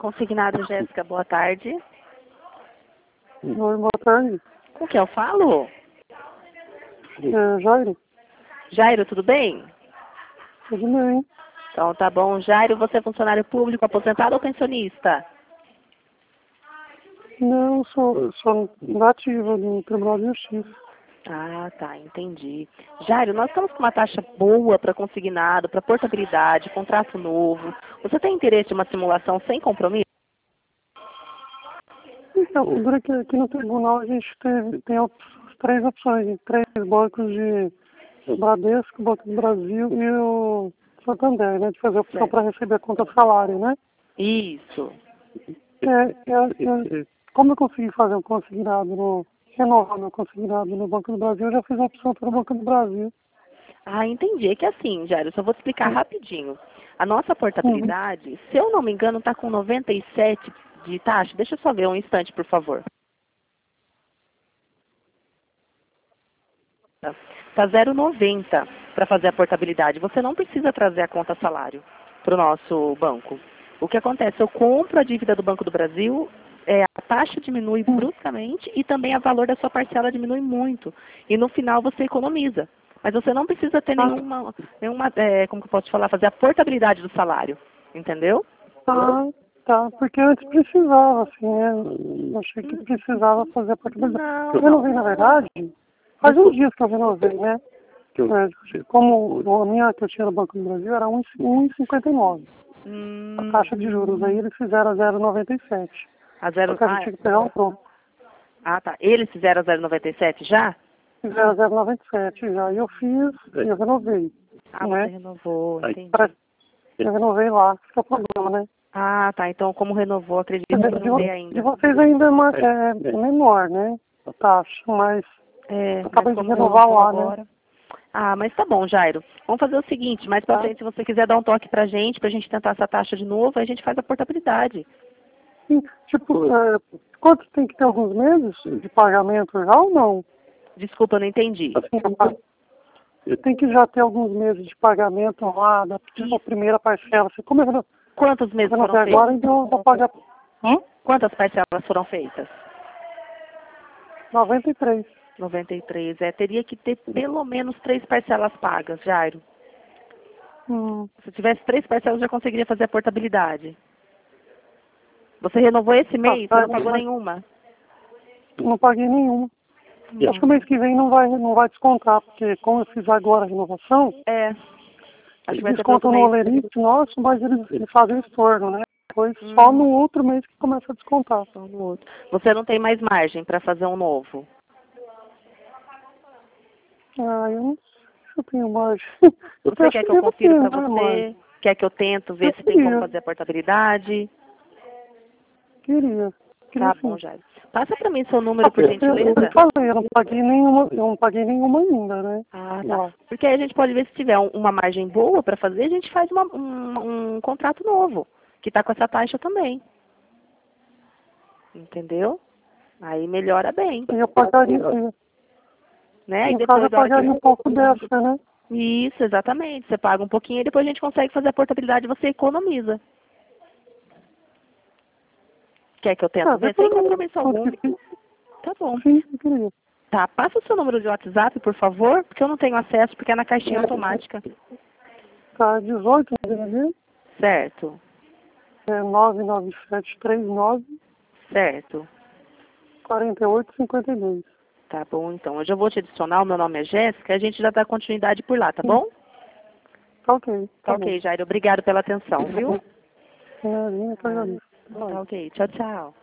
Consignado Jéssica, boa tarde. Oi, boa tarde. Com que eu falo? Jairo? Jairo, tudo bem? Tudo bem. Então tá bom. Jairo, você é funcionário público, aposentado ou pensionista? Não, sou nativa do Tribunal de Justiça. Ah, tá, entendi. Jairo, nós estamos com uma taxa boa para consignado, para portabilidade, contrato novo. Você tem interesse em uma simulação sem compromisso? Então, durante aqui no tribunal a gente tem três opções, três bancos de Bradesco, Banco do Brasil e o Santander, né? De fazer a opção para receber a conta salário, né? Isso. Como eu consegui fazer um consignado renovar meu consignado no Banco do Brasil, eu já fiz a opção para o Banco do Brasil. Ah, entendi. É que assim, Jairo, só vou te explicar rapidinho. A nossa portabilidade, se eu não me engano, está com 97 de taxa. Deixa eu só ver um instante, por favor. Está 0,90 para fazer a portabilidade. Você não precisa trazer a conta salário para o nosso banco. O que acontece? Eu compro a dívida do Banco do Brasil, a taxa diminui bruscamente e também o valor da sua parcela diminui muito. E no final você economiza. Mas você não precisa ter nenhuma como que eu posso te falar, fazer a portabilidade do salário. Entendeu? Tá, porque antes precisava, assim, né? Eu achei que precisava fazer a portabilidade. Eu renovei, na verdade, faz uns dias que eu renovei, né? Como a minha que eu tinha no Banco do Brasil era 1,59. A taxa de juros, aí eles fizeram a 0,97. A zero... Porque a gente tinha que pegar um pronto. Ah, tá. Eles fizeram a 0,97 já? Fizeram a 0,97 já. E eu fiz, e eu renovei. Ah, né? você renovou, entendi. Eu renovei lá, esse é o problema, né? Ah, tá. Então, como renovou, acredito que não dê ainda. De vocês ainda é menor, né? A taxa, mas acabei de renovar lá, agora, né? Ah, mas tá bom, Jairo. Vamos fazer o seguinte, mais pra frente, se você quiser dar um toque pra gente tentar essa taxa de novo, aí a gente faz a portabilidade. Sim, tipo, quanto tem que ter alguns meses de pagamento já ou não? Desculpa, eu não entendi. Assim, tem que já ter alguns meses de pagamento lá, da primeira parcela. Assim, como eu Quantos meses foram feitos? Agora, então eu vou pagar... Quantas parcelas foram feitas? 93. 93. Teria que ter pelo menos 3 parcelas pagas, Jairo. Se tivesse 3 parcelas, já conseguiria fazer a portabilidade. Você renovou esse mês? Você não pagou nenhuma? Não paguei nenhuma. Acho que o mês que vem não vai descontar, porque como eu fiz agora a renovação, acho que vai descontam no olerite nosso, mas eles fazem estorno, né? Depois só no outro mês que começa a descontar. Só no outro. Você não tem mais margem para fazer um novo? Eu não sei se eu tenho margem. Você quer que eu confira para você? Quer que eu tento ver se tem como fazer a portabilidade? Queria Tá bom, Jairo. Passa para mim seu número, por gentileza. Eu falei, eu não paguei nenhuma ainda, né? Ah, tá. Porque aí a gente pode ver se tiver uma margem boa para fazer, a gente faz um contrato novo, que está com essa taxa também. Entendeu? Aí melhora bem. Eu pagaria, né? E depois eu pagaria um pouco dessa, né? Isso, exatamente. Você paga um pouquinho e depois a gente consegue fazer a portabilidade e você economiza. Quer que eu tente ver? Sem compromisso algum. Tá bom. Sim, eu queria. Tá, passa o seu número de WhatsApp, por favor, porque eu não tenho acesso, porque é na caixinha automática. Tá, 18, né? Certo. 99739. Certo. 4852. Tá bom, então. Eu já vou te adicionar, o meu nome é Jéssica, a gente já dá continuidade por lá, tá bom? Tá ok. Tá ok, Jairo. Obrigado pela atenção, viu? Tá ok. Tchau, tchau.